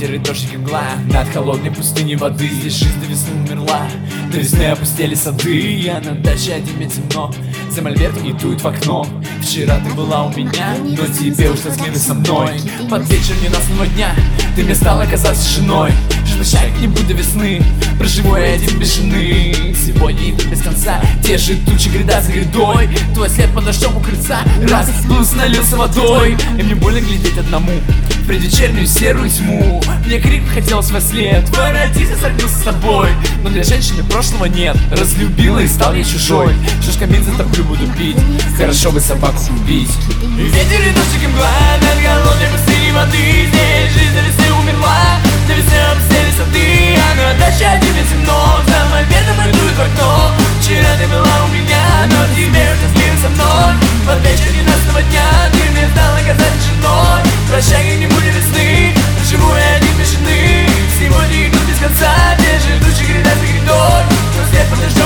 ветер и дождик и мгла. Над холодной пустыней воды здесь жизнь до весны умерла. До весны опустели сады, я на даче один, мне темно. За мольбертом не дует в окно. Вчера ты была у меня, но тебе уж тоскливо со мной. Под вечер ненастного дня ты мне стала казаться женой. Прощай как-нибудь до весны, проживу я один без жены. Сегодня иду без конца, те же тучи гряда за грядой. Твой след под дождем у крыльца, раз плюс налился водой. И мне больно глядеть одному в предвечернюю серую тьму. Мне крик хотелось во след: воротись, я сорвался с тобой. Но для женщины прошлого нет, разлюбила и стал я чужой. Что ж, камин затоплю, буду пить, хорошо бы собаку убить. Ветер и дождик и мгла, над голодной пустыней воды. Здесь жизнь до весны умерла, до весны опустили сады, а на даче один мне темно. За мольбертом и дует в окно. Вчера ты была у меня, но теперь уже слил со мной. Под вечер ненастного дня ты мне стала казаться женой. Прощай как-нибудь до весны, живу я один без жены. Сегодня иду без конца, те же тучи гряда за грядой. Но след под дождем